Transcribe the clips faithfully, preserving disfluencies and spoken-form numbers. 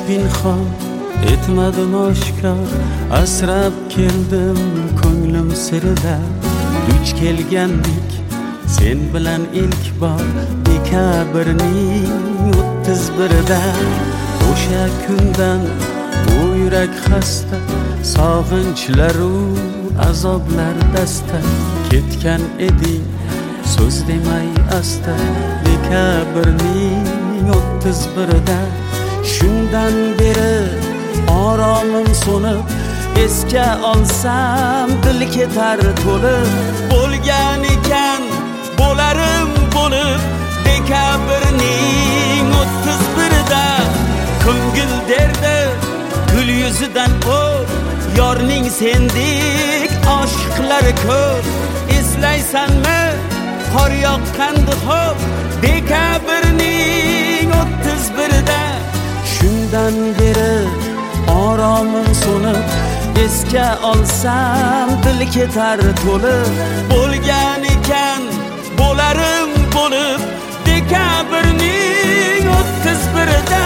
pinhon etmadim oshkor, asrab keldim ko'nglim sirida. Duch kelgandik sen bilan ilk bor dekabrning o'ttiz birida. O'sha kundan bu yurak xasta, sog'inchlar-u azoblar dasta. Ketgan eding so'z demay asta, dekabrning o'ttiz birida. Shundan beri oromim so'nib, esga olsam dil ketar to'lib. Bo'lgan ekan bo'larim bo'lib, dekabrning o'ttiz birida. Ko'ngil derdi gul yuzidan o'p, yorning sendek oshiqlari ko'p. Eslaysanmi qor yoqqandi xo'p, dekabrning o'ttiz birida. Shundan beri oromim so'nib, esga olsam dil ketar to'lib. Bo'lgan ekan bo'larim bo'lib, dekabrning o'ttiz birida.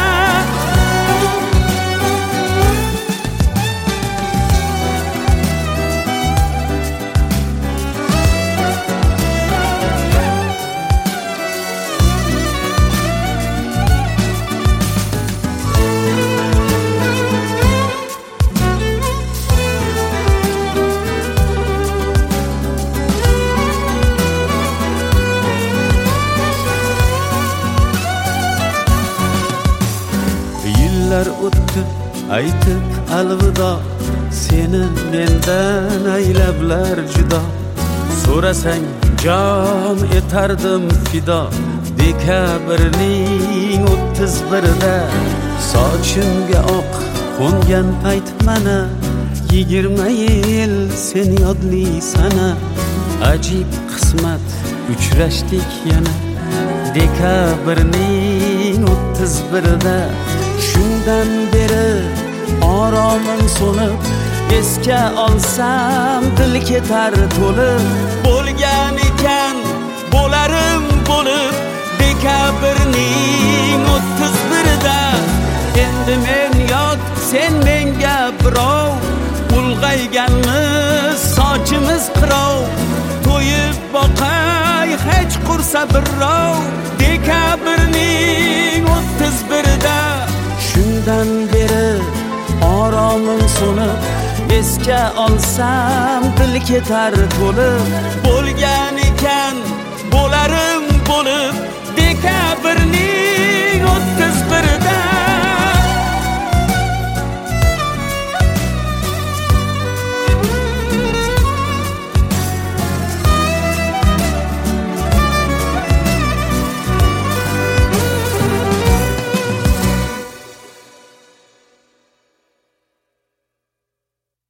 Yillar o'tdi aytib alvido, seni mendan aylablar judo. So'rasang jon etardim fido, dekabrning o'ttiz birida. Sochimga oq qo'ngan payt mana, yigirma yil sen yodli sana. Ajib qismat uchrashdik yana, dekabrning o'ttiz birida. Shundan beri oromim so'nib, esga olsam dil ketar to'lib. Bo'lgan ekan bo'larim bo'lib, dekabrning o'ttiz birida. Endi men yot sen menga birov, ulg'ayganmiz sochimiz qirov. To'yib boqay hech qursa birrov, dekabrning o'ttiz birida. Shundan beri oromim so'nib, esga olsam dil ketar to'lib. Bo'lgan ekan bo'larim bo'lib, dekabrning o'ttiz birida.